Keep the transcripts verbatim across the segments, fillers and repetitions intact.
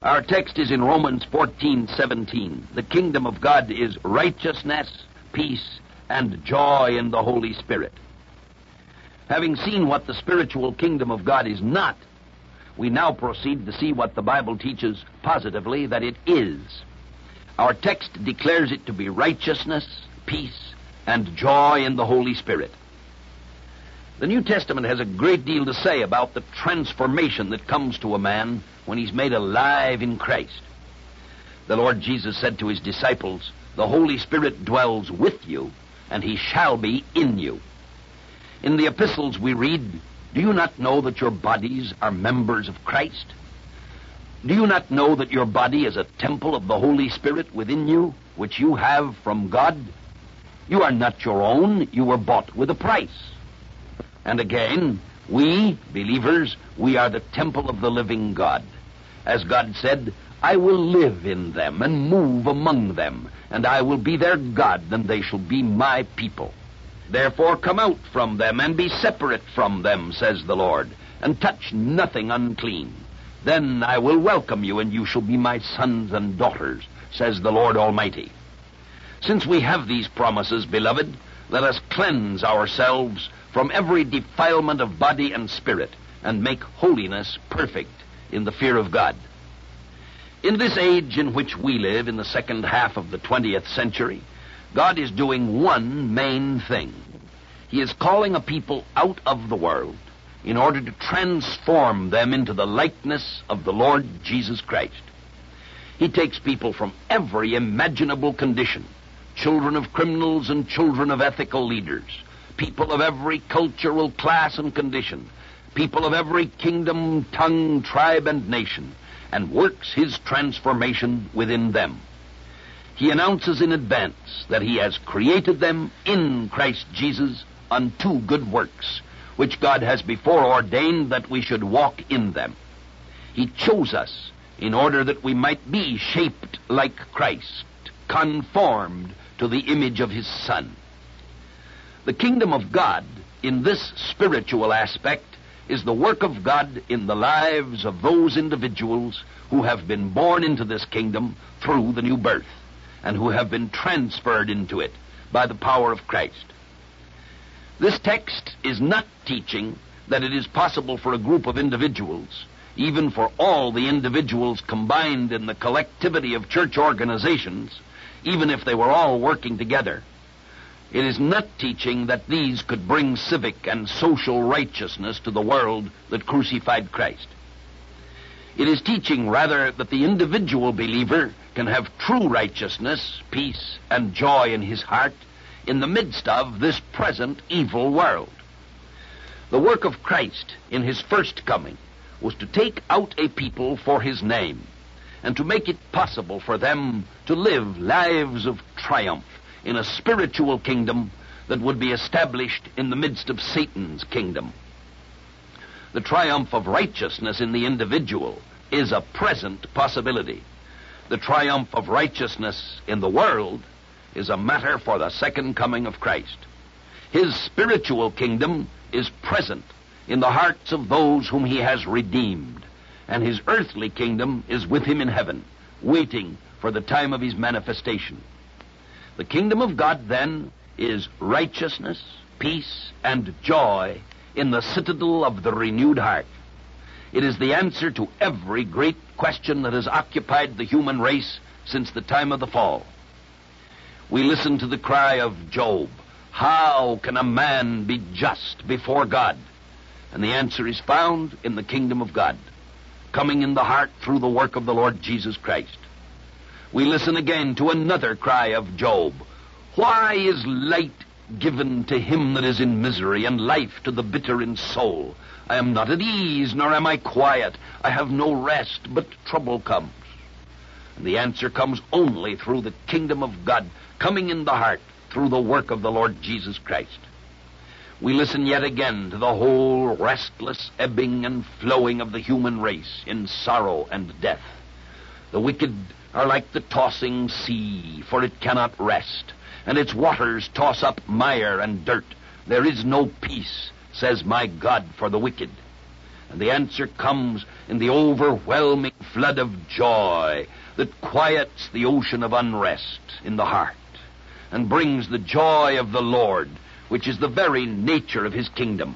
Our text is in Romans fourteen seventeen. The kingdom of God is righteousness, peace, and joy in the Holy Spirit. Having seen what the spiritual kingdom of God is not, we now proceed to see what the Bible teaches positively that it is. Our text declares it to be righteousness, peace, and joy in the Holy Spirit. The New Testament has a great deal to say about the transformation that comes to a man when he's made alive in Christ. The Lord Jesus said to his disciples, "The Holy Spirit dwells with you, and he shall be in you." In the epistles we read, "Do you not know that your bodies are members of Christ? Do you not know that your body is a temple of the Holy Spirit within you, which you have from God? You are not your own, you were bought with a price." And again, we, believers, we are the temple of the living God. As God said, "I will live in them and move among them, and I will be their God, and they shall be my people. Therefore come out from them and be separate from them, says the Lord, and touch nothing unclean. Then I will welcome you, and you shall be my sons and daughters, says the Lord Almighty." Since we have these promises, beloved, let us cleanse ourselves from every defilement of body and spirit, and make holiness perfect in the fear of God. In this age in which we live, in the second half of the twentieth century, God is doing one main thing. He is calling a people out of the world in order to transform them into the likeness of the Lord Jesus Christ. He takes people from every imaginable condition, children of criminals and children of ethical leaders, people of every cultural class and condition, people of every kingdom, tongue, tribe, and nation, and works his transformation within them. He announces in advance that he has created them in Christ Jesus unto good works, which God has before ordained that we should walk in them. He chose us in order that we might be shaped like Christ, conformed to the image of his Son. The kingdom of God, in this spiritual aspect, is the work of God in the lives of those individuals who have been born into this kingdom through the new birth, and who have been transferred into it by the power of Christ. This text is not teaching that it is possible for a group of individuals, even for all the individuals combined in the collectivity of church organizations, even if they were all working together. It is not teaching that these could bring civic and social righteousness to the world that crucified Christ. It is teaching, rather, that the individual believer can have true righteousness, peace, and joy in his heart in the midst of this present evil world. The work of Christ in his first coming was to take out a people for his name, and to make it possible for them to live lives of triumph in a spiritual kingdom that would be established in the midst of Satan's kingdom. The triumph of righteousness in the individual is a present possibility. The triumph of righteousness in the world is a matter for the second coming of Christ. His spiritual kingdom is present in the hearts of those whom he has redeemed, and his earthly kingdom is with him in heaven, waiting for the time of his manifestation. The kingdom of God, then, is righteousness, peace, and joy in the citadel of the renewed heart. It is the answer to every great question that has occupied the human race since the time of the fall. We listen to the cry of Job, "How can a man be just before God?" And the answer is found in the kingdom of God, coming in the heart through the work of the Lord Jesus Christ. We listen again to another cry of Job, "Why is light given to him that is in misery, and life to the bitter in soul? I am not at ease, nor am I quiet. I have no rest, but trouble comes." And the answer comes only through the kingdom of God, coming in the heart through the work of the Lord Jesus Christ. We listen yet again to the whole restless ebbing and flowing of the human race in sorrow and death. The wicked are like the tossing sea, for it cannot rest, and its waters toss up mire and dirt. There is no peace, says my God, for the wicked. And the answer comes in the overwhelming flood of joy that quiets the ocean of unrest in the heart and brings the joy of the Lord, which is the very nature of his kingdom.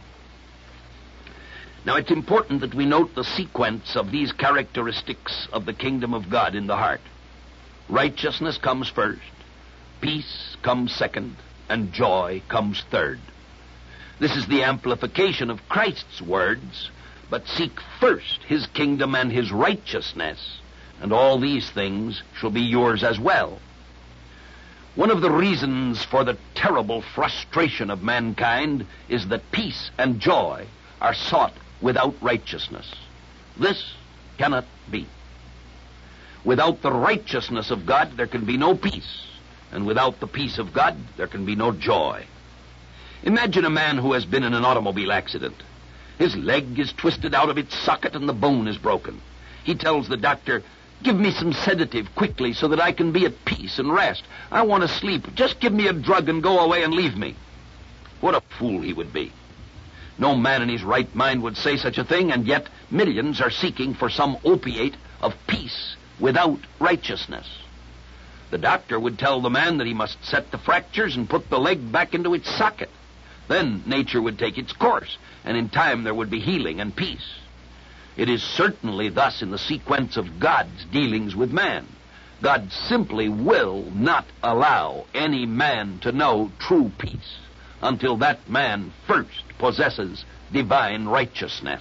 Now, it's important that we note the sequence of these characteristics of the kingdom of God in the heart. Righteousness comes first, peace comes second, and joy comes third. This is the amplification of Christ's words, but seek first his kingdom and his righteousness, and all these things shall be yours as well. One of the reasons for the terrible frustration of mankind is that peace and joy are sought without righteousness. This cannot be. Without the righteousness of God, there can be no peace, and without the peace of God, there can be no joy. Imagine a man who has been in an automobile accident. His leg is twisted out of its socket and the bone is broken. He tells the doctor, "Give me some sedative quickly so that I can be at peace and rest. I want to sleep. Just give me a drug and go away and leave me." What a fool he would be. No man in his right mind would say such a thing, and yet millions are seeking for some opiate of peace without righteousness. The doctor would tell the man that he must set the fractures and put the leg back into its socket. Then nature would take its course, and in time there would be healing and peace. It is certainly thus in the sequence of God's dealings with man. God simply will not allow any man to know true peace until that man first possesses divine righteousness.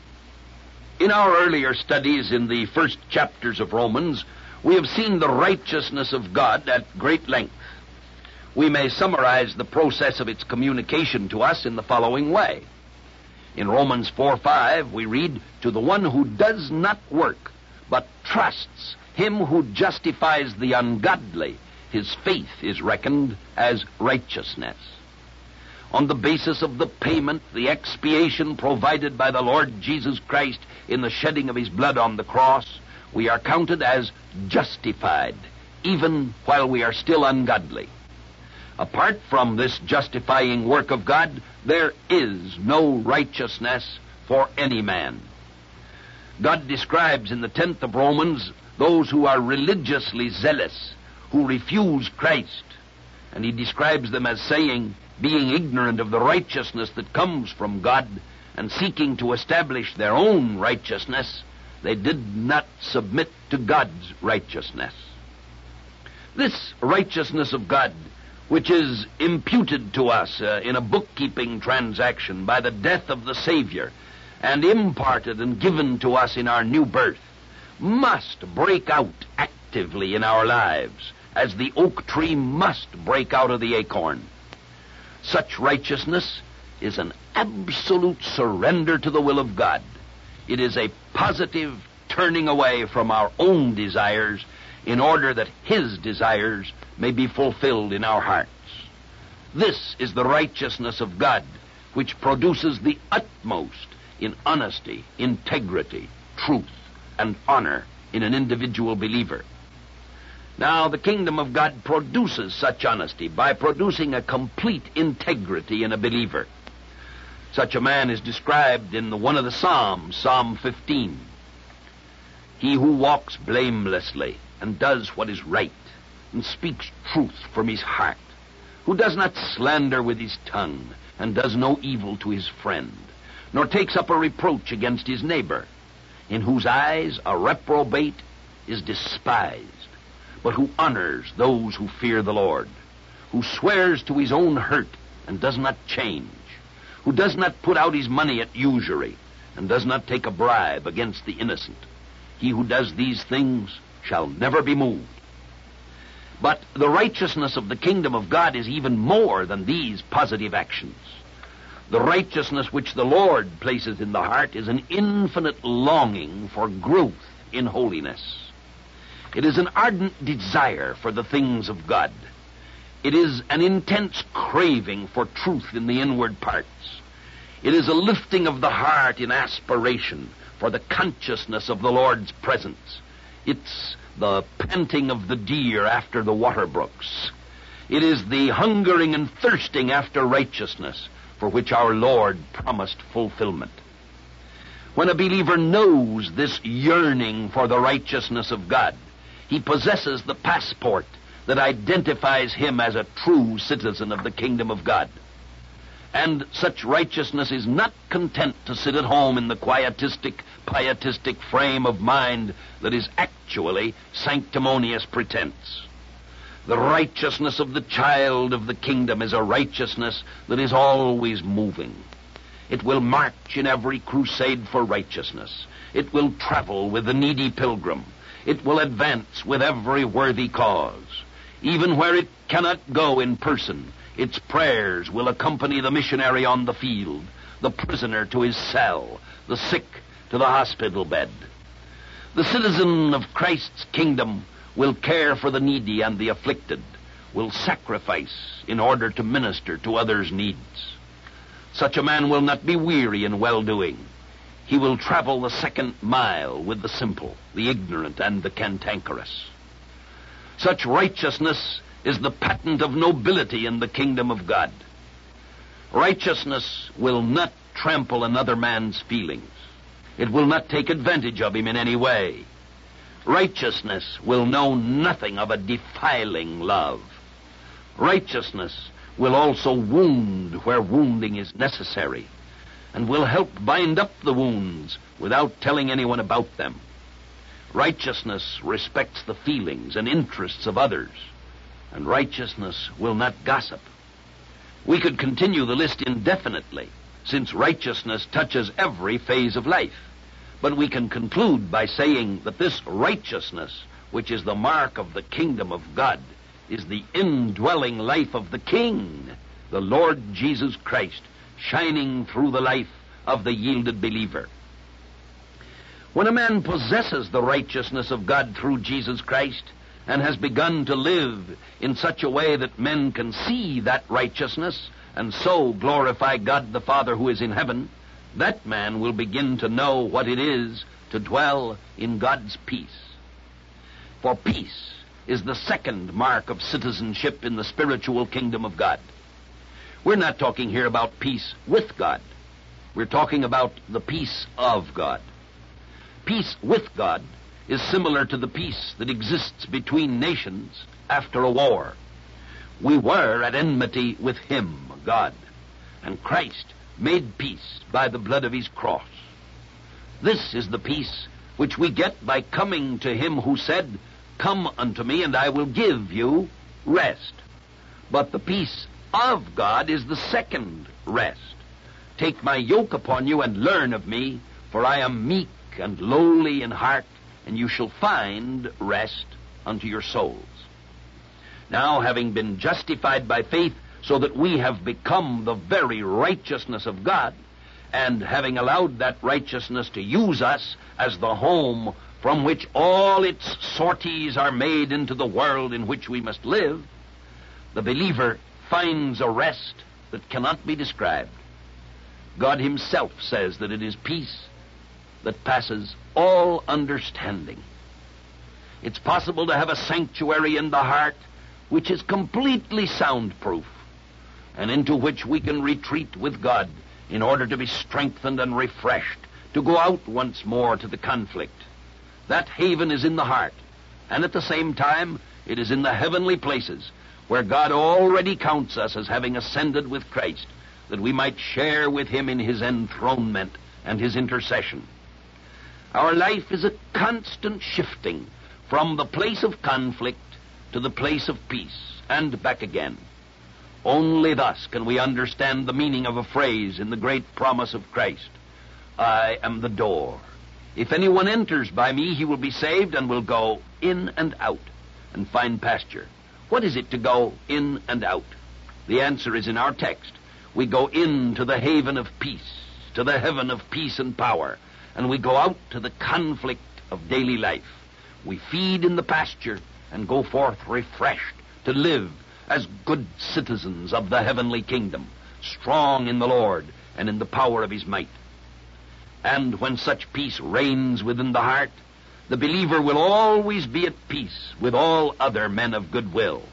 In our earlier studies in the first chapters of Romans, we have seen the righteousness of God at great length. We may summarize the process of its communication to us in the following way. In Romans four five, we read, "To the one who does not work, but trusts him who justifies the ungodly, his faith is reckoned as righteousness." On the basis of the payment, the expiation provided by the Lord Jesus Christ in the shedding of his blood on the cross, we are counted as justified, even while we are still ungodly. Apart from this justifying work of God, there is no righteousness for any man. God describes in the tenth of Romans those who are religiously zealous, who refuse Christ, and he describes them as saying, being ignorant of the righteousness that comes from God and seeking to establish their own righteousness, they did not submit to God's righteousness. This righteousness of God, which is imputed to us uh, in a bookkeeping transaction by the death of the Savior and imparted and given to us in our new birth, must break out actively in our lives, as the oak tree must break out of the acorn. Such righteousness is an absolute surrender to the will of God. It is a positive turning away from our own desires in order that his desires may be fulfilled in our hearts. This is the righteousness of God, which produces the utmost in honesty, integrity, truth, and honor in an individual believer. Now, the kingdom of God produces such honesty by producing a complete integrity in a believer. Such a man is described in the, one of the Psalms, Psalm fifteen. He who walks blamelessly and does what is right and speaks truth from his heart, who does not slander with his tongue and does no evil to his friend, nor takes up a reproach against his neighbor, in whose eyes a reprobate is despised, but who honors those who fear the Lord, who swears to his own hurt and does not change, who does not put out his money at usury and does not take a bribe against the innocent. He who does these things shall never be moved. But the righteousness of the kingdom of God is even more than these positive actions. The righteousness which the Lord places in the heart is an infinite longing for growth in holiness. It is an ardent desire for the things of God. It is an intense craving for truth in the inward parts. It is a lifting of the heart in aspiration for the consciousness of the Lord's presence. It's the panting of the deer after the water brooks. It is the hungering and thirsting after righteousness for which our Lord promised fulfillment. When a believer knows this yearning for the righteousness of God, he possesses the passport that identifies him as a true citizen of the kingdom of God. And such righteousness is not content to sit at home in the quietistic, pietistic frame of mind that is actually sanctimonious pretense. The righteousness of the child of the kingdom is a righteousness that is always moving. It will march in every crusade for righteousness. It will travel with the needy pilgrim. It will advance with every worthy cause. Even where it cannot go in person, its prayers will accompany the missionary on the field, the prisoner to his cell, the sick to the hospital bed. The citizen of Christ's kingdom will care for the needy and the afflicted, will sacrifice in order to minister to others' needs. Such a man will not be weary in well-doing. He will travel the second mile with the simple, the ignorant, and the cantankerous. Such righteousness is the patent of nobility in the kingdom of God. Righteousness will not trample another man's feelings. It will not take advantage of him in any way. Righteousness will know nothing of a defiling love. Righteousness will also wound where wounding is necessary, and will help bind up the wounds without telling anyone about them. Righteousness respects the feelings and interests of others, and righteousness will not gossip. We could continue the list indefinitely, since righteousness touches every phase of life. But we can conclude by saying that this righteousness, which is the mark of the kingdom of God, is the indwelling life of the King, the Lord Jesus Christ, shining through the life of the yielded believer. When a man possesses the righteousness of God through Jesus Christ and has begun to live in such a way that men can see that righteousness and so glorify God the Father who is in heaven, that man will begin to know what it is to dwell in God's peace. For peace is the second mark of citizenship in the spiritual kingdom of God. We're not talking here about peace with God. We're talking about the peace of God. Peace with God is similar to the peace that exists between nations after a war. We were at enmity with Him, God, and Christ made peace by the blood of His cross. This is the peace which we get by coming to Him who said, "Come unto me, and I will give you rest." But the peace of God is the second rest. "Take my yoke upon you and learn of me, for I am meek and lowly in heart, and you shall find rest unto your souls." Now, having been justified by faith, so that we have become the very righteousness of God, and having allowed that righteousness to use us as the home from which all its sorties are made into the world in which we must live, the believer finds a rest that cannot be described. God Himself says that it is peace that passes all understanding. It's possible to have a sanctuary in the heart which is completely soundproof, and into which we can retreat with God in order to be strengthened and refreshed, to go out once more to the conflict. That haven is in the heart, and at the same time it is in the heavenly places, where God already counts us as having ascended with Christ, that we might share with Him in His enthronement and His intercession. Our life is a constant shifting from the place of conflict to the place of peace, and back again. Only thus can we understand the meaning of a phrase in the great promise of Christ: "I am the door. If anyone enters by me, he will be saved and will go in and out and find pasture." What is it to go in and out? The answer is in our text. We go into the haven of peace, to the heaven of peace and power, and we go out to the conflict of daily life. We feed in the pasture and go forth refreshed to live as good citizens of the heavenly kingdom, strong in the Lord and in the power of His might. And when such peace reigns within the heart, the believer will always be at peace with all other men of good will.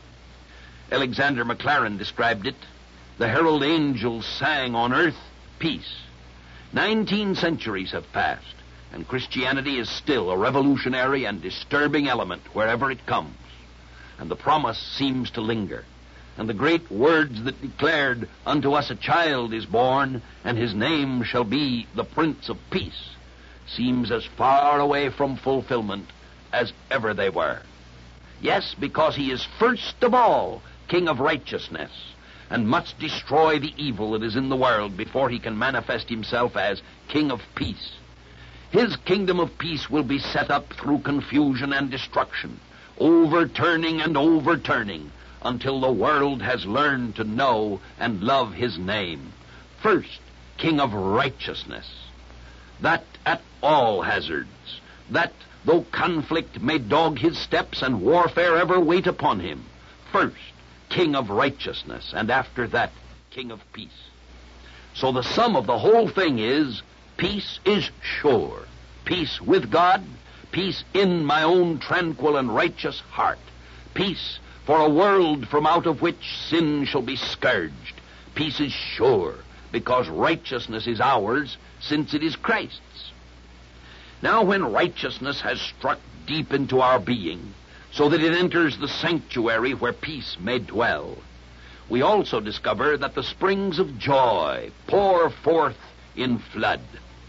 Alexander Maclaren described it: "The herald angels sang on earth, peace. Nineteen centuries have passed, and Christianity is still a revolutionary and disturbing element wherever it comes. And the promise seems to linger. And the great words that declared, "Unto us a child is born, and his name shall be the Prince of Peace," seems as far away from fulfillment as ever they were. Yes, because he is first of all King of righteousness, and must destroy the evil that is in the world before he can manifest himself as King of peace. His kingdom of peace will be set up through confusion and destruction, overturning and overturning, until the world has learned to know and love his name. First, King of righteousness. That at all hazards, that though conflict may dog his steps and warfare ever wait upon him, first, King of righteousness, and after that, King of peace. So the sum of the whole thing is, peace is sure. Peace with God, peace in my own tranquil and righteous heart. Peace for a world from out of which sin shall be scourged. Peace is sure, because righteousness is ours, since it is Christ's. Now when righteousness has struck deep into our being, so that it enters the sanctuary where peace may dwell, we also discover that the springs of joy pour forth in flood.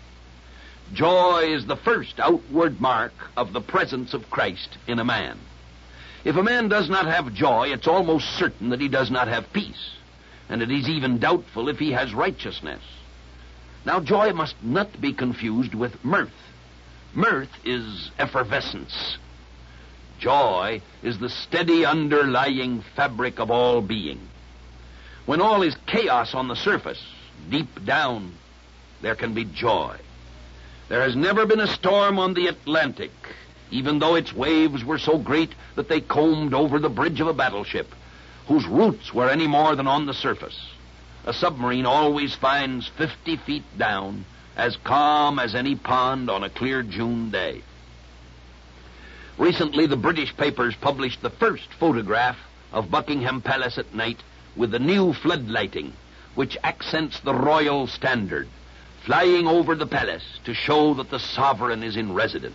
Joy is the first outward mark of the presence of Christ in a man. If a man does not have joy, it's almost certain that he does not have peace, and it is even doubtful if he has righteousness. Now, joy must not be confused with mirth. Mirth is effervescence. Joy is the steady underlying fabric of all being. When all is chaos on the surface, deep down, there can be joy. There has never been a storm on the Atlantic, even though its waves were so great that they combed over the bridge of a battleship, whose roots were any more than on the surface. A submarine always finds fifty feet down, as calm as any pond on a clear June day. Recently, the British papers published the first photograph of Buckingham Palace at night with the new floodlighting, which accents the royal standard, flying over the palace to show that the sovereign is in residence.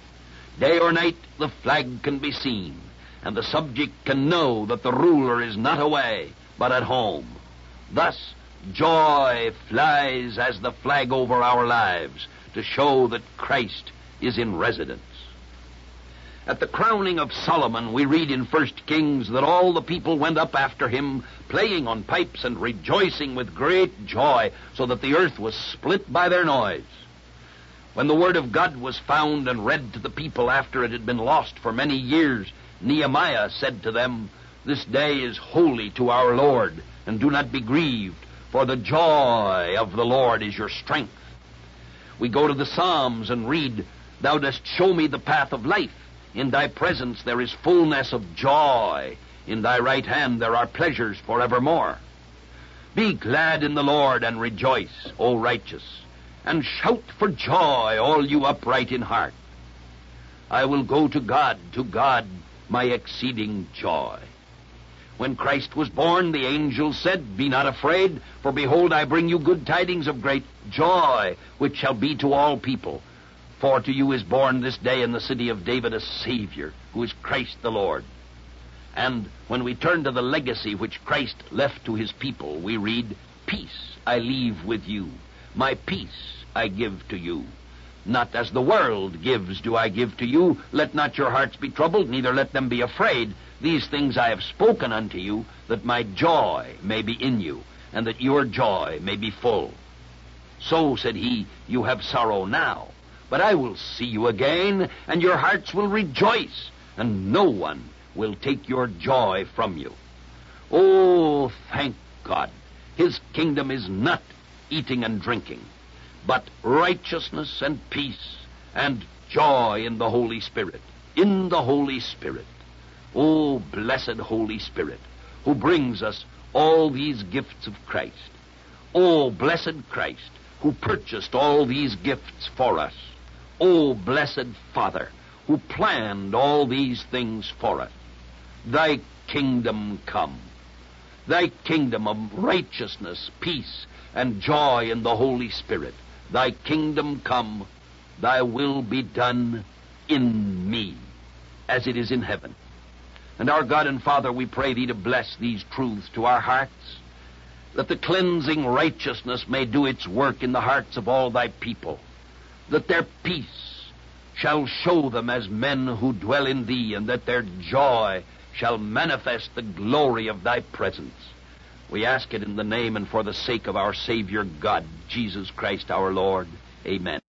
Day or night, the flag can be seen, and the subject can know that the ruler is not away, but at home. Thus, joy flies as the flag over our lives to show that Christ is in residence. At the crowning of Solomon, we read in First Kings that all the people went up after him, playing on pipes and rejoicing with great joy, so that the earth was split by their noise. When the word of God was found and read to the people after it had been lost for many years, Nehemiah said to them, "This day is holy to our Lord, and do not be grieved, for the joy of the Lord is your strength." We go to the Psalms and read, "Thou dost show me the path of life. In thy presence there is fullness of joy. In thy right hand there are pleasures forevermore." Be glad in the Lord and rejoice, O righteous, and shout for joy, all you upright in heart. I will go to God, to God, my exceeding joy. When Christ was born, the angels said, "Be not afraid, for behold, I bring you good tidings of great joy, which shall be to all people. For to you is born this day in the city of David a Savior, who is Christ the Lord." And when we turn to the legacy which Christ left to his people, we read, "Peace I leave with you, my peace I give to you. Not as the world gives do I give to you. Let not your hearts be troubled, neither let them be afraid. These things I have spoken unto you, that my joy may be in you, and that your joy may be full. So, said he, you have sorrow now, but I will see you again, and your hearts will rejoice, and no one will take your joy from you." Oh, thank God, his kingdom is not eating and drinking, but righteousness and peace and joy in the Holy Spirit, in the Holy Spirit. Oh, blessed Holy Spirit, who brings us all these gifts of Christ. Oh, blessed Christ, who purchased all these gifts for us. Oh, blessed Father, who planned all these things for us. Thy kingdom come. Thy kingdom of righteousness, peace, and joy in the Holy Spirit. Thy kingdom come, thy will be done in me, as it is in heaven. And our God and Father, we pray thee to bless these truths to our hearts, that the cleansing righteousness may do its work in the hearts of all thy people, that their peace shall show them as men who dwell in thee, and that their joy shall manifest the glory of thy presence. We ask it in the name and for the sake of our Savior God, Jesus Christ our Lord. Amen.